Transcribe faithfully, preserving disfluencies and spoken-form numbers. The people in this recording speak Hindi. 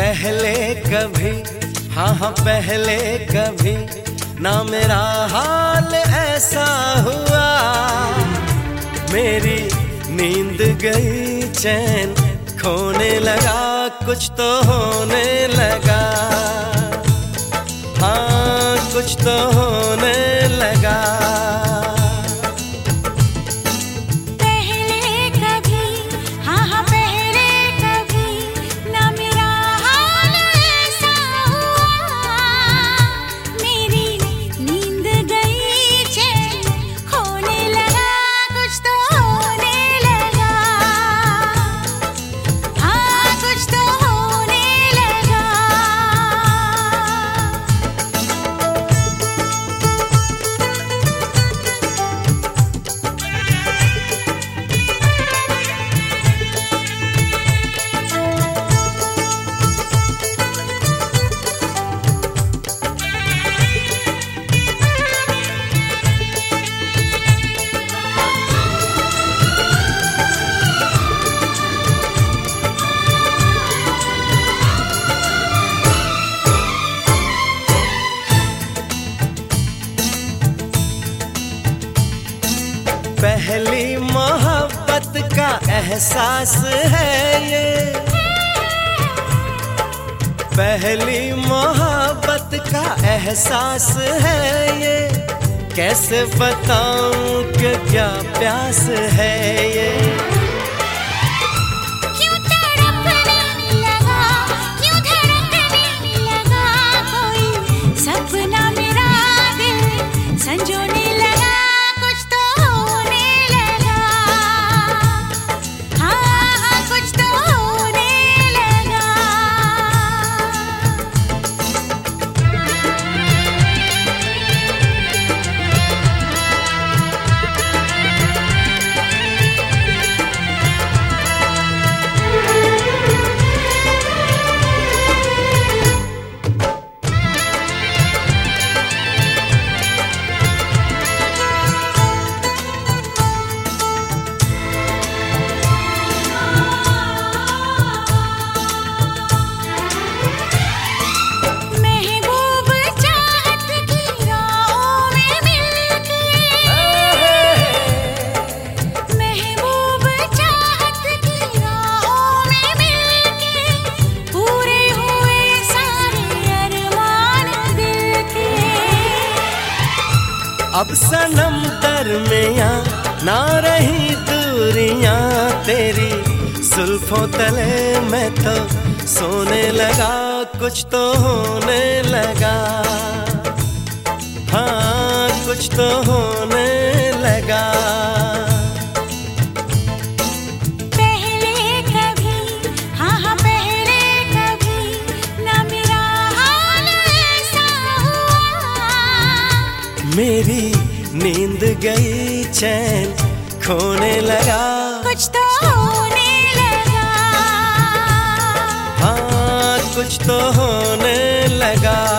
पहले कभी, हाँ हाँ पहले कभी ना मेरा हाल ऐसा हुआ। मेरी नींद गई, चैन खोने लगा, कुछ तो होने लगा। हाँ कुछ तो होने लगा। पहली मोहब्बत का एहसास है ये, पहली मोहब्बत का एहसास है ये। कैसे बताऊं कि क्या प्यास है ये। क्यों तड़पने लगा, क्यों धड़कने लगा, कोई सपना मेरा दिल संजोने लगा। अब सनम दरमियाँ ना रही दूरियां, तेरी जुल्फों तले मैं तो सोने लगा, कुछ तो होने लगा। हाँ कुछ तो होने लगा। पहले कभी, हाँ हाँ पहले कभी ना मेरा हाल ऐसा हुआ। मेरी नींद गई, चैन खोने लगा, कुछ तो होने लगा। हाँ कुछ तो होने लगा।